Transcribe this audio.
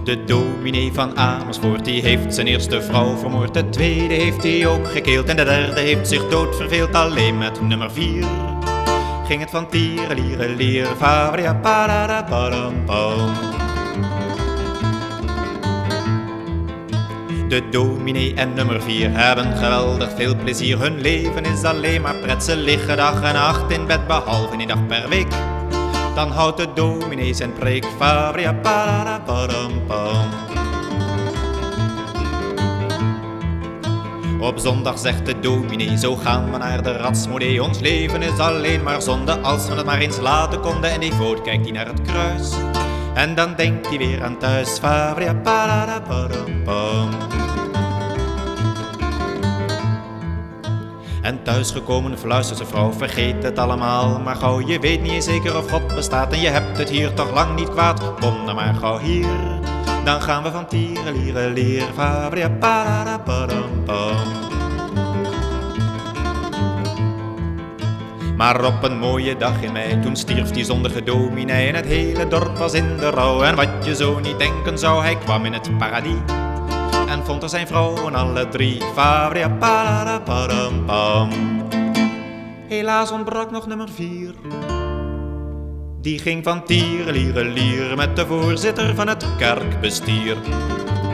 De dominee van Amersfoort, die heeft zijn eerste vrouw vermoord. De tweede heeft hij ook gekeeld en de derde heeft zich dood verveeld. Alleen met nummer 4 ging het van tierenlierelier, fabria parada padam pam. De dominee en nummer 4 hebben geweldig veel plezier. Hun leven is alleen maar pret, ze liggen dag en nacht in bed, behalve een dag per week. Dan houdt de dominee zijn preek, fabria parada padam pam. Op zondag zegt de dominee, zo gaan we naar de ratsmodee. Ons leven is alleen maar zonde, als we het maar eens laten konden. En devoot kijkt hij naar het kruis, en dan denkt hij weer aan thuis, fabria parada padam pam. En thuisgekomen fluistert zijn vrouw, vergeet het allemaal maar gauw. Je weet niet zeker of God bestaat en je hebt het hier toch lang niet kwaad. Kom dan maar gauw hier, dan gaan we van tierenlierelier, fabria parada padam pam. Maar op een mooie dag in mei, toen stierf die zondige dominee en het hele dorp was in de rouw. En wat je zo niet denken zou, hij kwam in het paradis en vond er zijn vrouwen alle 3, fabria parada padam pam. Helaas ontbrak nog nummer 4. Die ging van tierenlierelier met de voorzitter van het kerkbestier.